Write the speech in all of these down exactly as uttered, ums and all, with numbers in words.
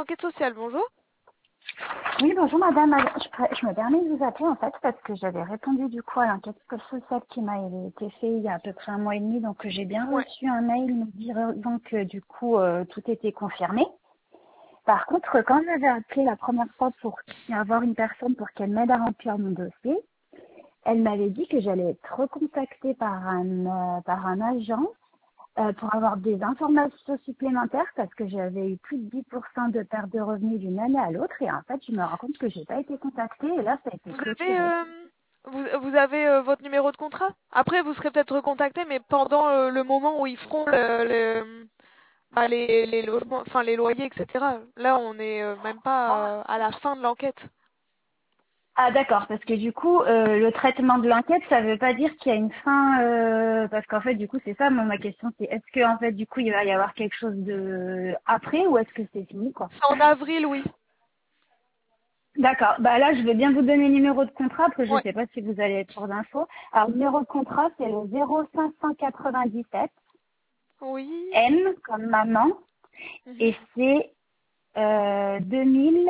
d'enquête sociale, bonjour. Oui, bonjour madame. Je, je me permets de vous appeler en fait parce que j'avais répondu du coup à l'enquête sociale qui m'a été faite il y a à peu près un mois et demi. Donc j'ai bien Ouais. reçu un mail me disant que du coup euh, tout était confirmé. Par contre, quand j'avais appelé la première fois pour avoir une personne pour qu'elle m'aide à remplir mon dossier, elle m'avait dit que j'allais être recontactée par un, euh, par un agent euh, pour avoir des informations supplémentaires parce que j'avais eu plus de dix pour cent de perte de revenus d'une année à l'autre et en fait je me rends compte que j'ai pas été contactée et là ça a été Vous avez, clôturé. euh, vous, vous avez euh, votre numéro de contrat. Après, vous serez peut-être recontacté, mais pendant euh, le moment où ils feront le, le- bah, les, les logements, enfin les loyers, et cetera. Là, on n'est euh, même pas euh, à la fin de l'enquête. Ah d'accord, parce que du coup euh, le traitement de l'enquête ça veut pas dire qu'il y a une fin euh, parce qu'en fait du coup c'est ça moi, ma question c'est est-ce que en fait du coup il va y avoir quelque chose de après ou est-ce que c'est fini quoi? C'est en avril, oui. D'accord. Bah là, je vais bien vous donner le numéro de contrat parce que je ne Ouais. sais pas si vous allez être pour d'infos. Alors, le numéro de contrat, c'est le zéro cinq cent quatre-vingt-dix-sept Oui. M comme maman Mhm. et c'est euh, deux mille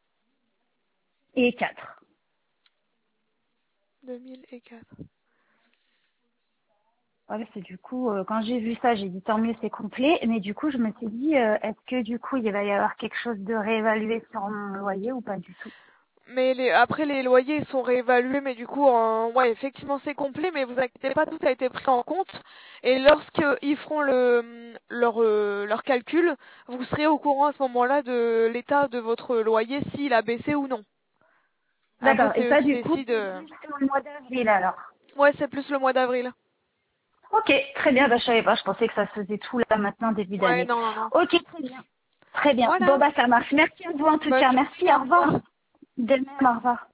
quatre. deux mille quatre. Voilà, c'est du coup, euh, quand j'ai vu ça, j'ai dit tant mieux, c'est complet. Mais du coup, je me suis dit, euh, est-ce que du coup, il va y avoir quelque chose de réévalué sur mon loyer ou pas du tout? Mais les, après, les loyers sont réévalués, mais du coup, en, ouais, effectivement, c'est complet, mais vous inquiétez pas, tout a été pris en compte. Et lorsqu'ils feront le, leur, euh, leur calcul, vous serez au courant à ce moment-là de l'état de votre loyer, s'il a baissé ou non. Après, D'accord. Et c'est eux ça, qui du coup, décident. c'est euh. plus sur le mois d'avril alors. Ouais, c'est plus le mois d'avril. Ok, très bien. Bah, je savais pas. Je pensais que ça se faisait tout là maintenant début Ouais, d'année. non, non, non. Ok, très bien. Très bien. Bon, Voilà. bah, ça marche. Merci à vous en tout Bonne cas. journée, Merci. Au au revoir. revoir. De même, au revoir.